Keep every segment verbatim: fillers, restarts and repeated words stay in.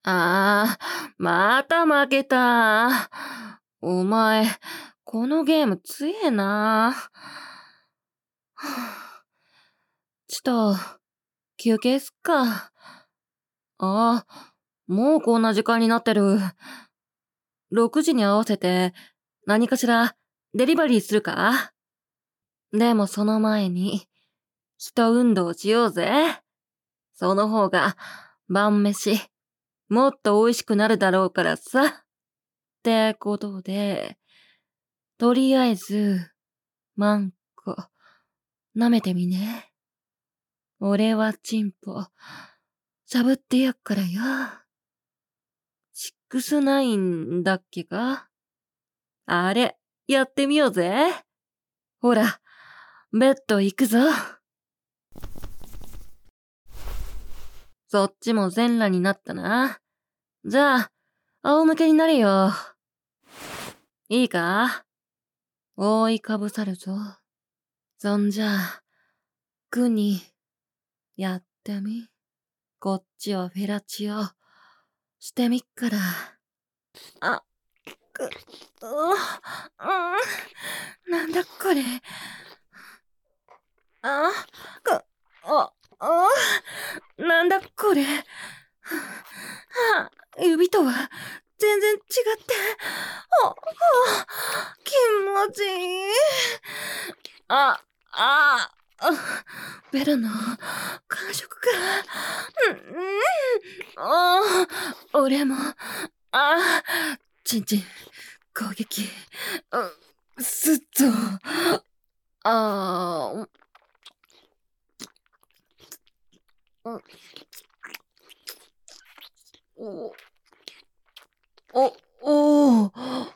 ああ、また負けた。お前、このゲーム強えな。はあちょっと、休憩すっか。ああ、もうこんな時間になってる。ろくじに合わせて、何かしら、デリバリーするか？でもその前に、一運動しようぜ。その方が、晩飯、もっと美味しくなるだろうからさ。ってことで、とりあえず、マンコ、舐めてみね。俺はチンポ、しゃぶってやっからよ。シックスナインだっけか？あれ、やってみようぜ。ほら、ベッド行くぞ。そっちも全裸になったな。じゃあ、仰向けになれよ。いいか？覆いかぶさるぞ。そんじゃあ、グに、やってみ。こっちはフェラチオ、してみっから。あ、く、う、うん、なんだこれ。あ、く、あ、あ、なんだこれ。はあ、指とは全然違って、あ、あ、気持ちいい。あ、あ、あ、ベルの感触が、うん、うん、あ、俺も、あ、ちんちん、攻撃、うすっと、あ、うん、お、お、お、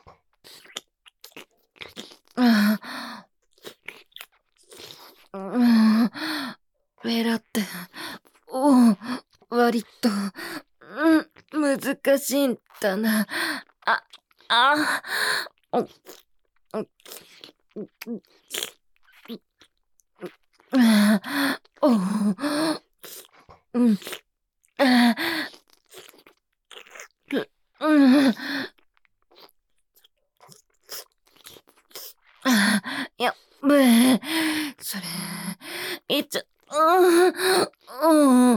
あ、うん、ベラって、お、割と、うん、難しいんだな。あ、あ、お、お、お、うん、あ、うん、あ、やっべえ、それ、いっちゃ、うん、うん、うん、うん、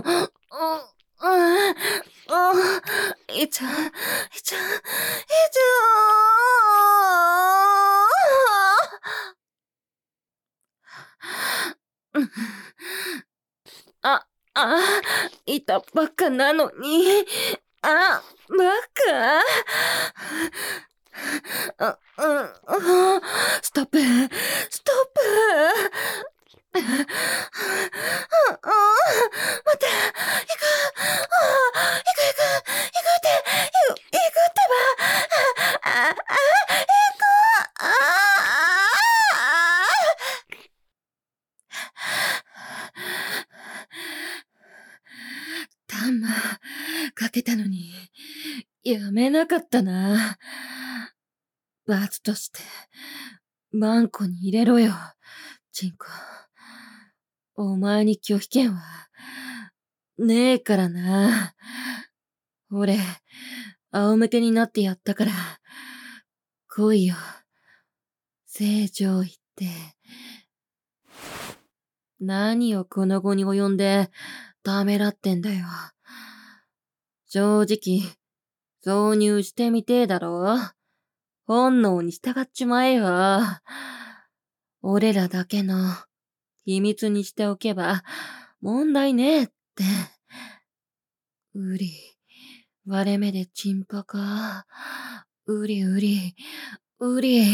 いっちゃ、いっちゃ、いっちゃ、いっちゃ、あ、あ、いたばっかなのに。あ、バカ。あ、うん、あストップ、ストップ。あ、あ、待って、行く、あ、行く、行く、行くって、行くってば。あ、あ、行く、あ、タンマ、かけたのに、やめなかったな。罰として、マンコに入れろよ、チンコ。お前に拒否権は、ねえからな。俺、仰向けになってやったから、来いよ。正常位って。何をこの後に及んで、ためらってんだよ。正直、挿入してみてえだろ。本能に従っちまえよ。俺らだけの秘密にしておけば問題ねえって。うり、割れ目でチンパか。うりうり、うり。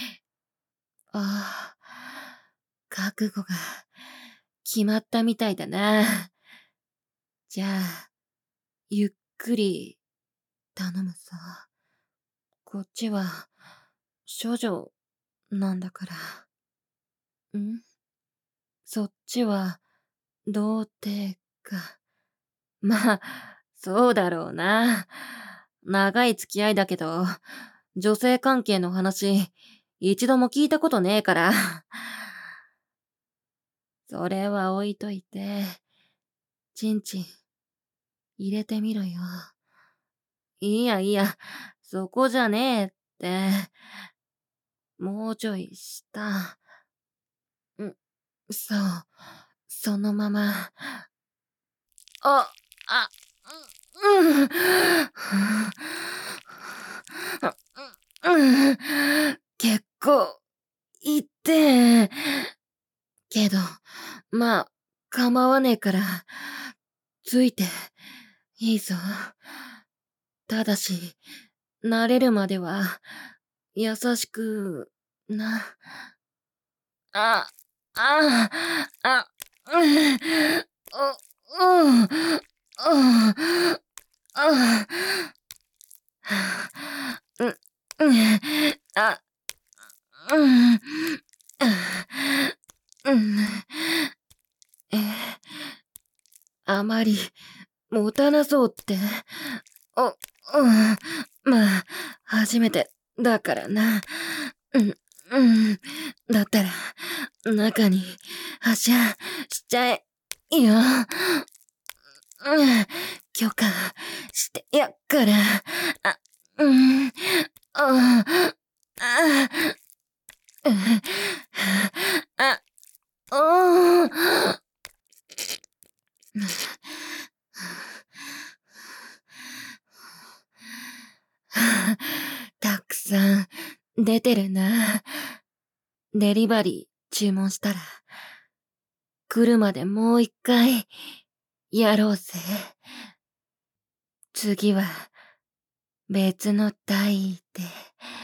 ああ、覚悟が決まったみたいだな。じゃあ、ゆっくり頼むさ。こっちは処女なんだから。んそっちは童貞か。まあ、そうだろうな。長い付き合いだけど、女性関係の話、一度も聞いたことねえから。それは置いといて、ちんちん、入れてみろよ。 いやいや、そこじゃねえって。もうちょい下。ん、そう。そのまま。あ、あ、うん、うん、うん、結構、痛え。けど、まあ、構わねえから、ついて、いいぞ。ただし、慣れるまでは、優しく、な。あ、あ、あ、うん、う、うん、あ、あ、うん、うん、あ、うん、うん、え、あまり、持たなそうって。お、うん、まあ、初めて、だからな。うん、うん。だったら、中に、はしゃ、しちゃえ、よ。うん、許可、してやっから。あ、うん、あ、あ、うん、あ、おー。たくさん出てるな。デリバリー注文したら、来るまでもう一回、やろうぜ。次は、別の体で。